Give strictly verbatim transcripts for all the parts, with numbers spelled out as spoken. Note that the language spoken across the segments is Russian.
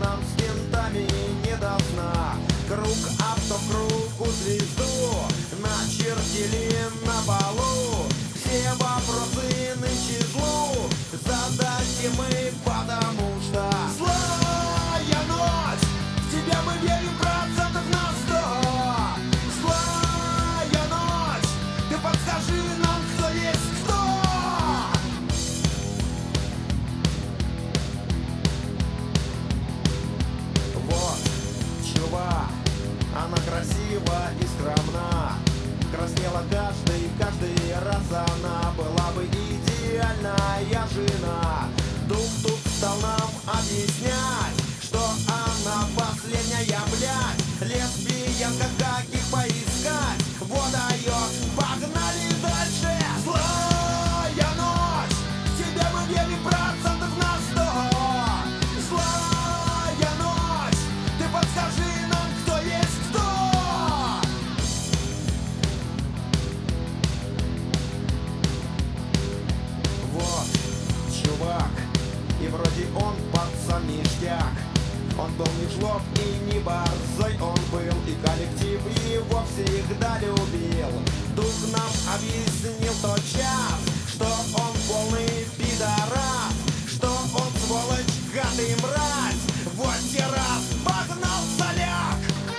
нам с кентами не до сна. Круг автокругу звезду начертили на полу. Все вопросы нынче злу задайте мы, потому что злая ночь, в тебя мы верим процентов на сто. Злая ночь, ты подскажи нам, кто есть кто. Вот, чувак, она красива и скромна. Краснела каждый, каждый раз она была бы идеальная жена. Дух тут стал нам объяснять, что она последняя, блядь, лесбиянка, каких поискать. Вот даешь, погнали дальше. Злая ночь, в тебя мы верим процентов на сто. Злая ночь, ты подскажи нам, кто есть кто. Вот, чувак, и вроде он пацан ништяк. Он был не жлоб и не борзой, он был, и коллектив его всегда любил. Дух нам объяснил тот час, что он полный пидорас, что он сволочь, гад и мразь. Вот те раз погнал соляк.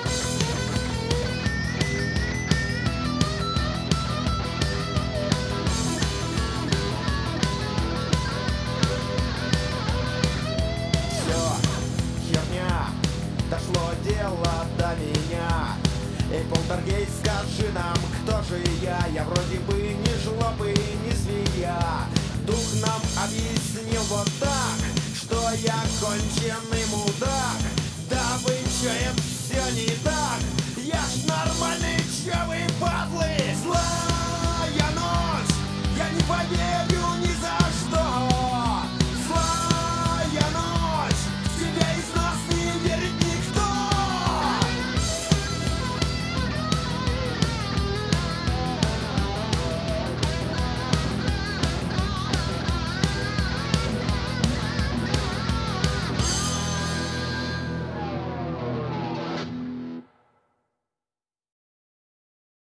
Дошло дело до меня. Эй, полтергейст, скажи нам, кто же я? Я вроде бы не жлоб и не свинья. Дух нам объяснил вот так, что я конченый мудак. Да вы чё, это все не так.